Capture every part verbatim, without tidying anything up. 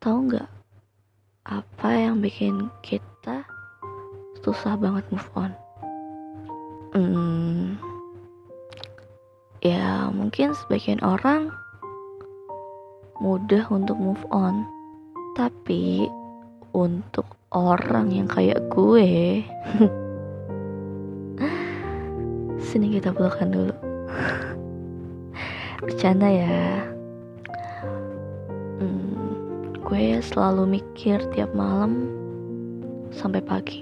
Tahu nggak apa yang bikin kita susah banget move on? Hmm, ya mungkin sebagian orang mudah untuk move on, tapi untuk orang yang kayak gue sini kita pelukan dulu. Bercanda ya. hmm, Gue selalu mikir tiap malam sampai pagi,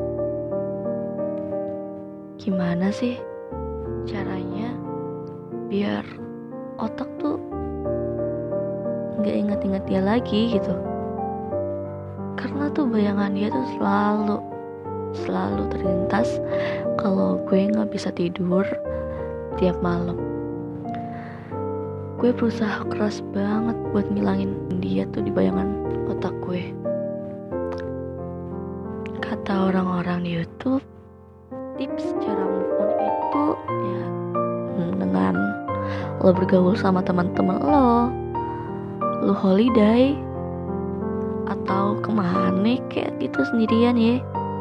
gimana sih caranya biar otak tuh gak inget-inget dia lagi gitu. Karena tuh bayangan dia tuh selalu Selalu terlintas kalau gue gak bisa tidur tiap malam. Gue berusaha keras banget buat ngilangin dia tuh di bayangan otak gue. Kata orang-orang di YouTube, tips cara move on itu ya hmm, dengan lo bergaul sama teman-teman lo, lo holiday, atau kemana kayak gitu sendirian ya.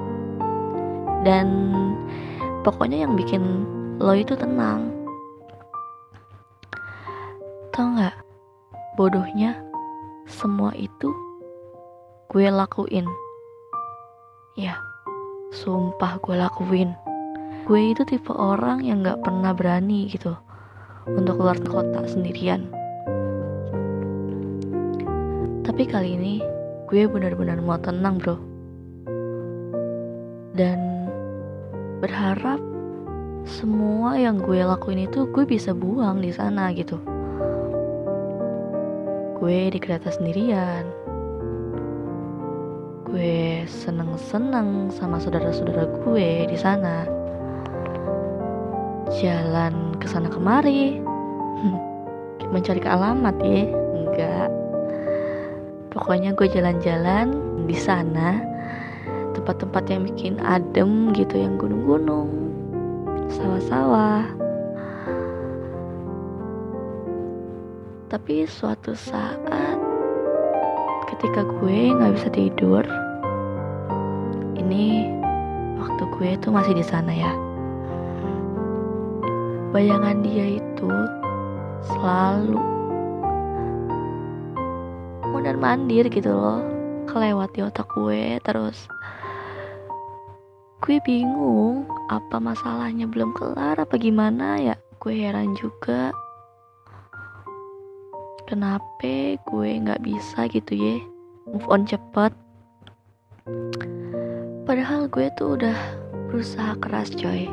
Dan pokoknya yang bikin lo itu tenang. Tau gak, bodohnya semua itu gue lakuin. Ya, sumpah gue lakuin. Gue itu tipe orang yang gak pernah berani gitu untuk keluar kota sendirian. Tapi kali ini gue benar-benar mau tenang bro. Dan berharap semua yang gue lakuin itu gue bisa buang di sana gitu. Gue di kereta sendirian. Gue seneng-seneng sama saudara-saudara gue di sana. Jalan kesana kemari. Mencari kealamat ya? Enggak. Pokoknya gue jalan-jalan di sana. Tempat-tempat yang bikin adem gitu, yang gunung-gunung, sawah-sawah. Tapi suatu saat ketika gue gak bisa tidur, ini waktu gue tuh masih di sana ya, bayangan dia itu selalu mondar mandir gitu loh, kelewat di otak gue terus. Gue bingung, apa masalahnya belum kelar apa gimana ya? Gue heran juga, kenapa gue gak bisa gitu ya move on cepet. Padahal gue tuh udah berusaha keras coy.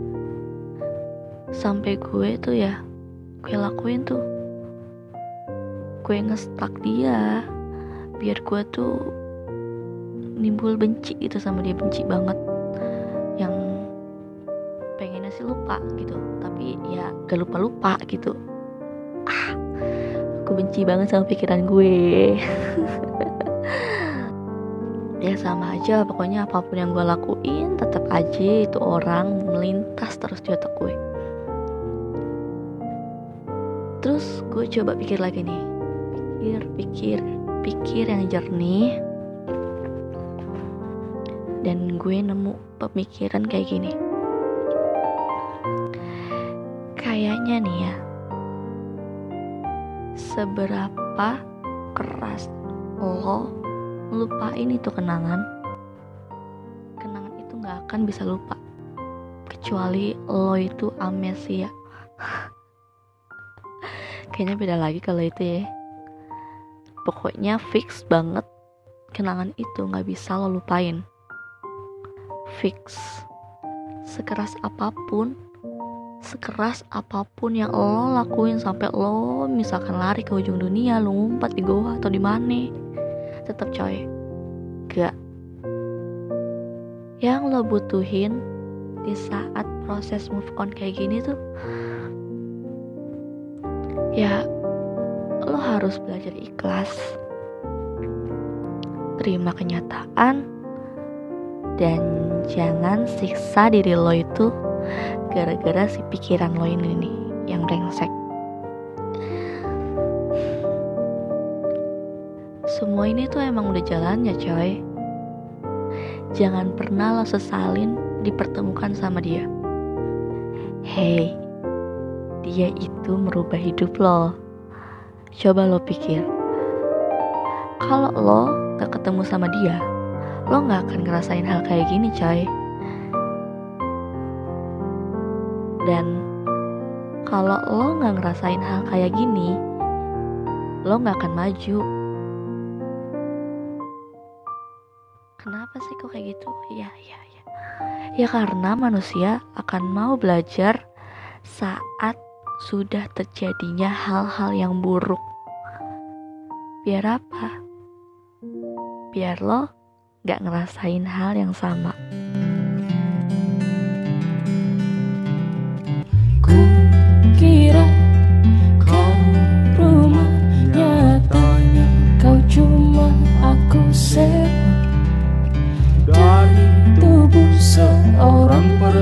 Sampai gue tuh ya, gue lakuin tuh, gue nge-stuck dia biar gue tuh nimbul benci gitu sama dia, benci banget. Yang pengennya sih lupa gitu, tapi ya gak lupa-lupa gitu. Ah, aku benci banget sama pikiran gue. Ya sama aja, pokoknya apapun yang gue lakuin tetap aja itu orang melintas terus di otak gue. Terus gue coba pikir lagi nih, pikir, pikir, pikir yang jernih. Dan gue nemu pemikiran kayak gini, kayaknya nih ya, seberapa keras lo lupain itu kenangan, kenangan itu gak akan bisa lupa kecuali lo itu amnesia. Kayaknya beda lagi kalau itu ya. Pokoknya fix banget, kenangan itu gak bisa lo lupain. Fix. Sekeras apapun, sekeras apapun yang lo lakuin, sampai lo misalkan lari ke ujung dunia, lo ngumpet di goa atau di mana, tetap coy gak. Yang lo butuhin di saat proses move on kayak gini tuh, ya lo harus belajar ikhlas, terima kenyataan, dan jangan siksa diri lo itu gara-gara si pikiran lo ini nih yang brengsek. Semua ini tuh emang udah jalannya, coy. Jangan pernah lo sesalin dipertemukan sama dia. Hey, dia itu merubah hidup lo. Coba lo pikir, kalau lo gak ketemu sama dia, lo gak akan ngerasain hal kayak gini, coy. Dan kalau lo gak ngerasain hal kayak gini, lo gak akan maju. Kenapa sih kok kayak gitu? Ya, ya, ya. Ya karena manusia akan mau belajar saat sudah terjadinya hal-hal yang buruk. Biar apa? Biar lo gak ngerasain hal yang sama. Ku kira kau rumah, nyatanya kau cuma aku sewa dari tubuh seorang perempuan.